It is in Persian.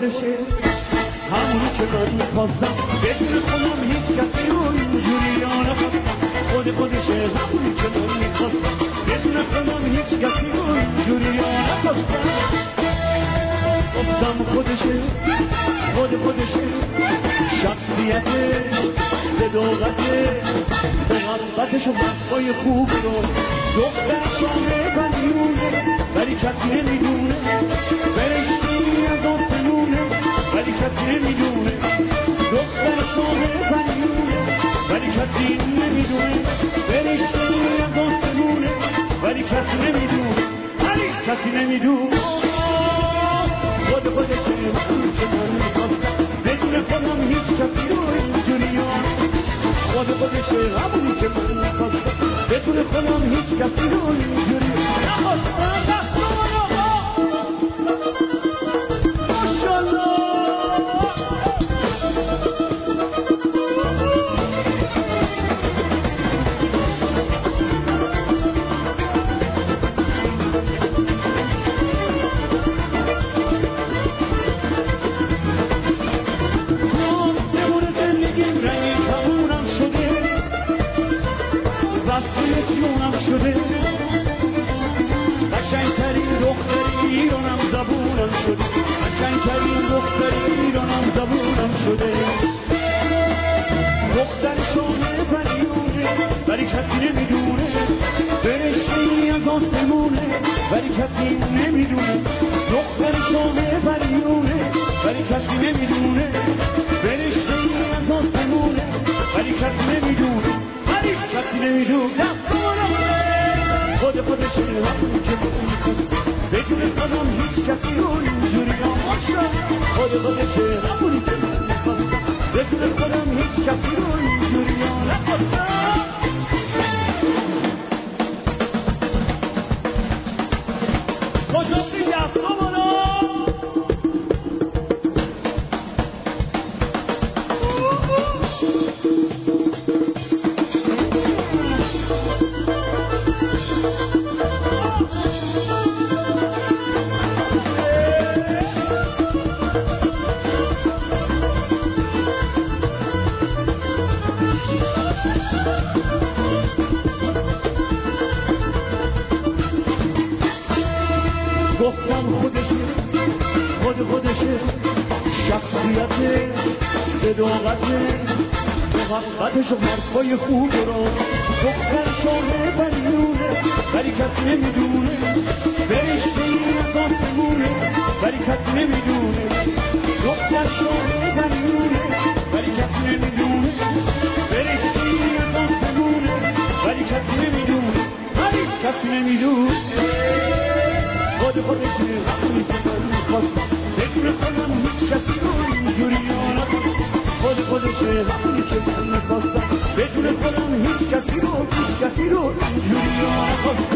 خودشه، همونی که من میخواستم. بدون خودم هیچ کسی رو اینجوری نخواستم. خودشه، همونی که من میخواستم. بدون خودم هیچ کسی رو اینجوری نخواستم. گفتم خودشه، خودشه، شخصیته، صداقته، محبتش و وقتای خوب رو. دختر شامه بلیونه ولی کسی نمیدونه، فرشته‌ای از آسمونه ولی کسی نمیدونه. دختر شامه بلیونه ولی کسی نمیدونه، فرشته‌ای از آسمونه ولی کسی نمیدونه، ولی کسی نمیدونه. خودشه، همونی که من میخواستم. بدون خودم هیچ کسی رو اینجوری خودشه، همونی که من میخواستم. بدون خودم هیچ کسی رو اینجوری نخواستم. قشنگترین دختر ایرانم زبونم شده، قشنگترین دختر ایرانم زبونم شده. دختر شامه بلیونه ولی کسی نمیدونه، فرشته‌ای از آسمونه ولی کسی نمیدونه. دختر شامه بلیونه ولی کسی نمیدونه، فرشته‌ای از آسمونه ولی کسی نمیدونه، ولی کسی نمیدونه. خودشه، همونی که من میخواستم. بدون خودم هیچ کسی رو اینجوری نخواستم. خودشه، همونی که من میخواستم. بدون خودم هیچ کسی رو اینجوری نخواستم. کجاسی دستا بالا. گفتم خودشه، شخصیته، صداقته، محبتش و حرفای خوب رو. دختر شامه بلیونه ولی کسی نمیدونه، فرشته‌ای از آسمونه ولی کسی نمیدونه. دختر شامه بلیونه ولی کسی نمیدونه، فرشته‌ای از آسمونه ولی کسی نمیدونه، ولی کسی نمیدونه. خودشه، همونی که من میخواستم. بدون خودم هیچ کسی رو اینجوری نخواستم. خودشه، همونی که من میخواستم. بدون خودم هیچ کسی رو اینجوری نخواستم.